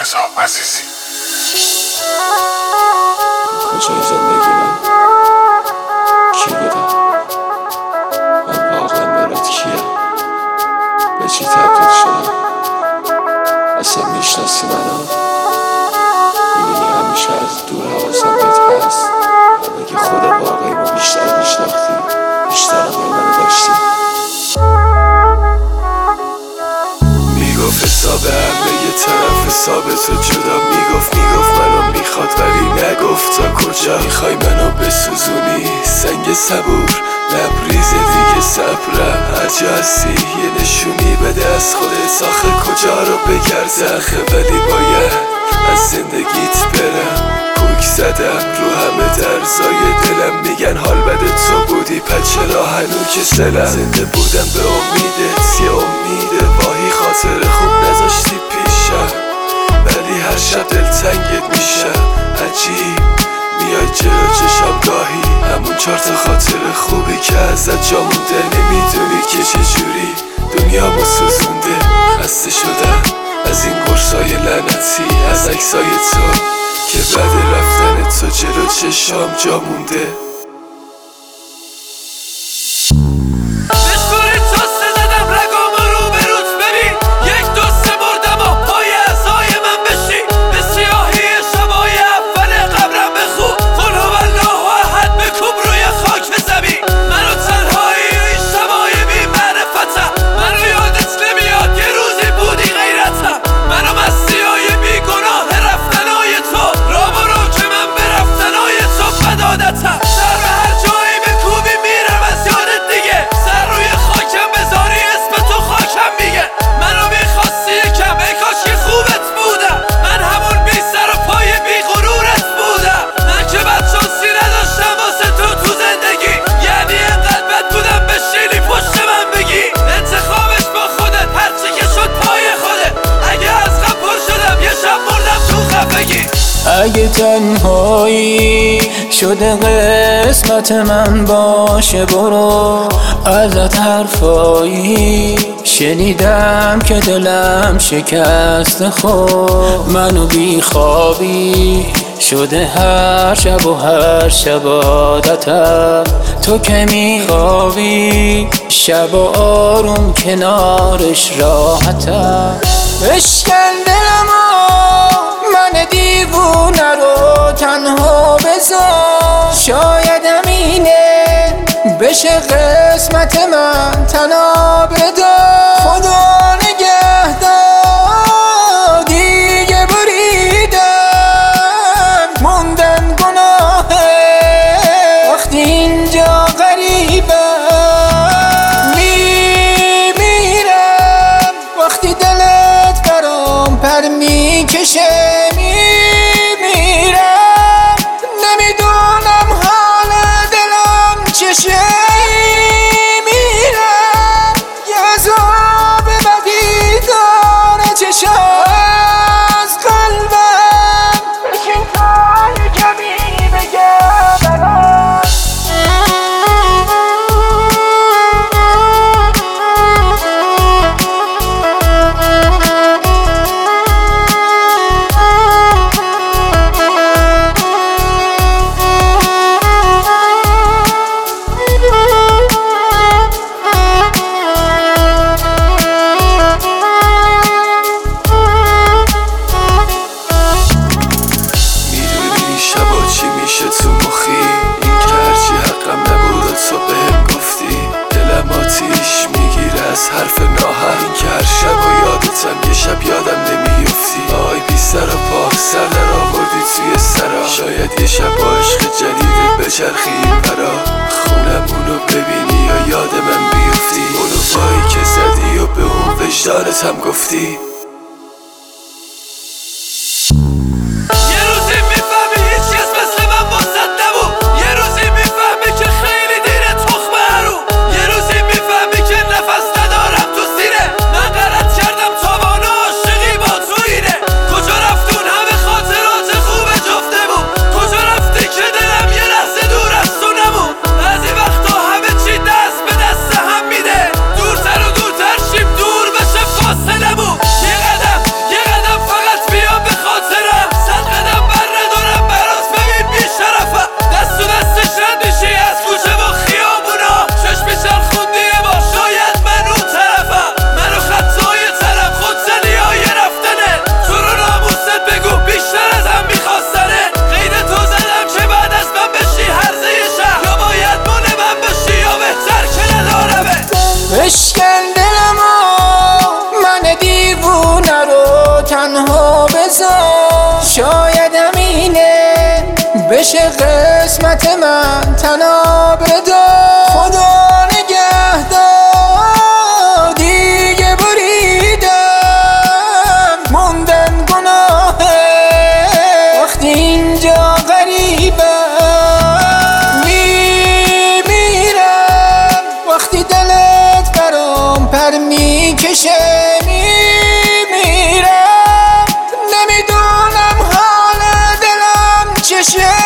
رضا عزیزی. کجای زندگی من کی بودم؟ من واقعا برات کیم؟ به چی تبدیل شدم؟ اصلا میشناسی منو؟ میبینی همیشه از دور حواسم بهت هست. اگه خود واقعی ما بیشتر میشناختی بیشتر هم منو داشتی. میگفت حساب همه یه طرف حسابتو جدا میگفت منو میخواد ولی نگفت تا کجا میخوای منو بسوزونی. سنگ صبور لبریز دیگه صبرم هرجا هستی یه نشونی بده از خودت. آخه کجا رو بگرد آخه ولی باید از زندگیت برم. کوک زدم رو همه درزای دلم میگن حال بده تو بودی پچرا هنو که سلم. زنده بودم به امیدت یه امید واهی خاطر خوب نذاشتی پیشم ولی هر شب دلتنگت میشم. عجیب میای جلو چشم گاهی همون 4 تا خاطر خوبی که ازت جا مونده. نمیدونی که چجوری دنیامو سوزونده. خسته شدم از این قرصای لعنتی از عکسای تو که بعد رفتن تو جلو چشام جا مونده. اگه تنهایی شده قسمت من باشه برو. ازت حرفایی شنیدم که دلم شکست خود. منو بیخوابی شده هر شب و هر شب عادتم. تو که میخوابی شب و آروم کنارش راحتم. بشکن دلمو من دیوونه رو تنها بذار. شاید امینه بشه قسمت من تنها بدار. خدا نگهدار دیگه بریدن موندن گناهه وقتی اینجا غریبم. میمیرم وقتی دلت برام پر میکشه. حرف ناهر این که هر شب و یادتم یه شب یادم نمیفتی. آی بی سر و پا سر در آوردی توی سرا. شاید یه شب با عشق جدیدت بچرخی این برا. خونمونو ببینی یا یاد من بیفتی. اونو پایی که زدی و به اون وجدانت هم گفتی. یه قدم فقط بیا بشه قسمت من تنها بدار. خدا نگهدار دیگه بریدم موندن گناهه وقتی اینجا غریبم. میمیرم وقتی دلت برام پر میکشه. میمیرم نمیدونم حال دلم چشه.